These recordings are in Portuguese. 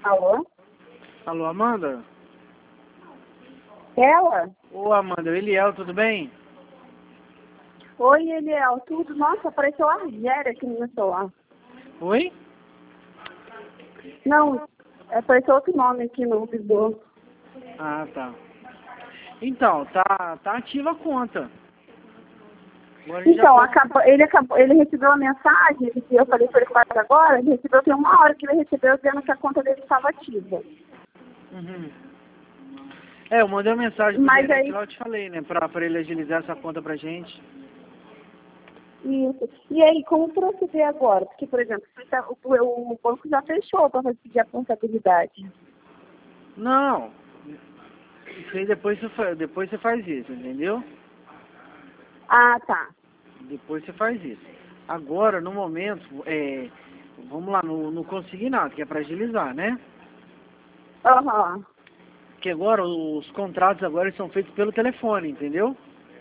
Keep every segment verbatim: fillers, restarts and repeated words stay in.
Alô? Alô, Amanda? Ela? Ô, Amanda, Eliel, tudo bem? Oi, Eliel, tudo? Nossa, apareceu a Argélia aqui no meu celular. Oi? Não, apareceu outro nome aqui no visor. Ah, tá. Então, tá, tá ativa a conta. Agora a gente já Então, pode... acabou, ele, acabou, ele recebeu a mensagem, que eu falei para ele quase agora, ele recebeu, tem uma hora que ele recebeu dizendo que a conta dele estava ativa. Uhum. É, eu mandei uma mensagem pro Mas gerente aí, lá, eu te falei, né, pra, pra ele agilizar essa conta pra gente. isso. E aí, como proceder agora? Porque, por exemplo, o, o banco já fechou para pedir a contabilidade. Não, isso aí depois você, fa- depois você faz isso, entendeu? Ah, tá. Depois você faz isso. Agora, no momento, é, vamos lá, no, no consignado, que é pra agilizar, né? Aham. Que agora os contratos agora são feitos pelo telefone, entendeu?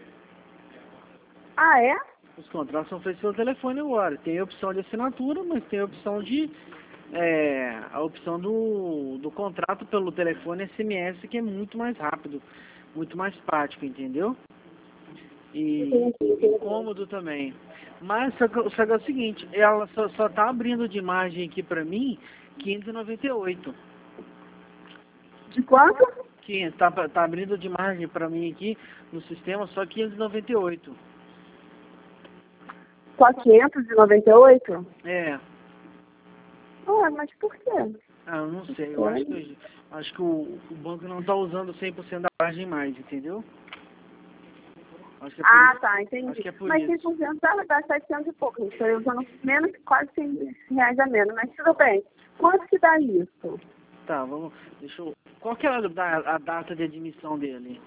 Ah, é? Os contratos são feitos pelo telefone agora. Tem a opção de assinatura, mas tem a opção de é, a opção do, do contrato pelo telefone S M S, que é muito mais rápido, muito mais prático, entendeu? E, Entendi, e entendi. cômodo também. Mas só que, só que é o seguinte, ela só, só tá abrindo de margem aqui pra mim quinhentos e noventa e oito. De quanto? Que tá, tá abrindo de margem pra mim aqui no sistema só quinhentos e noventa e oito. Só quinhentos e noventa e oito? É, Ué, mas por quê? ah, eu não sei, eu acho que, acho que o, o banco não tá usando cem por cento da margem mais, entendeu? Acho que é por Ah, isso. tá, entendi. Acho que é por Mas isso. cem por cento dá, dá setecentos e pouco. Estou usando menos, quase cem reais a menos. Mas tudo bem. Quanto que dá isso? Tá, vamos, deixa eu... Qual que é a, da- a data de admissão dele?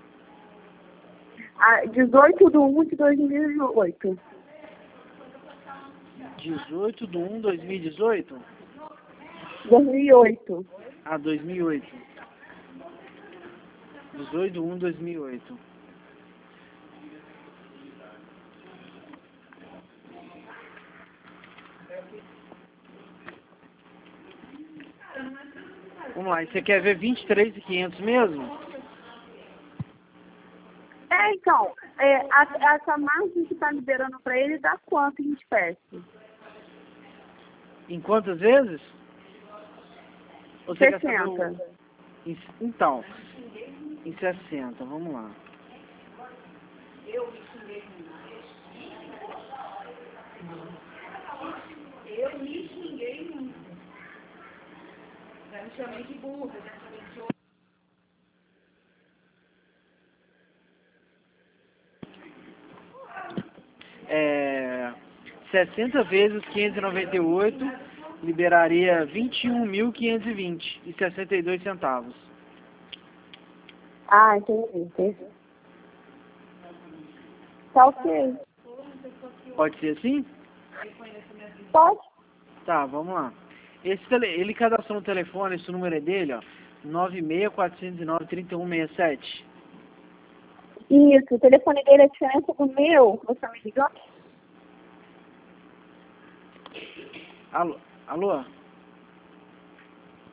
Ah, dezoito de um de dois mil e oito. dezoito de um de dois mil e dezoito? dois mil e oito. Ah, dois mil e oito. dezoito de um de dois mil e oito. Vamos lá, e você quer ver vinte e três mil e quinhentos mesmo? É, então, é, a, essa margem que está liberando para ele dá quanto em espécie? Em quantas vezes? Ou você quer saber sessenta. o... em- Então, em sessenta, vamos lá. Eu me xinguei muito. Já me chamei de burra, já falei de É, sessenta vezes quinhentos e noventa e oito liberaria vinte e um mil quinhentos e vinte e sessenta e dois centavos. Ah, entendi, entendi. Tá ok. Pode ser assim? Pode? Tá, vamos lá. Esse tele, ele cadastrou no telefone, esse número é dele, ó, nove seis quatro zero nove, três um seis sete. Isso, o telefone dele é a diferença do meu, que você me ligou? Alô? Alô?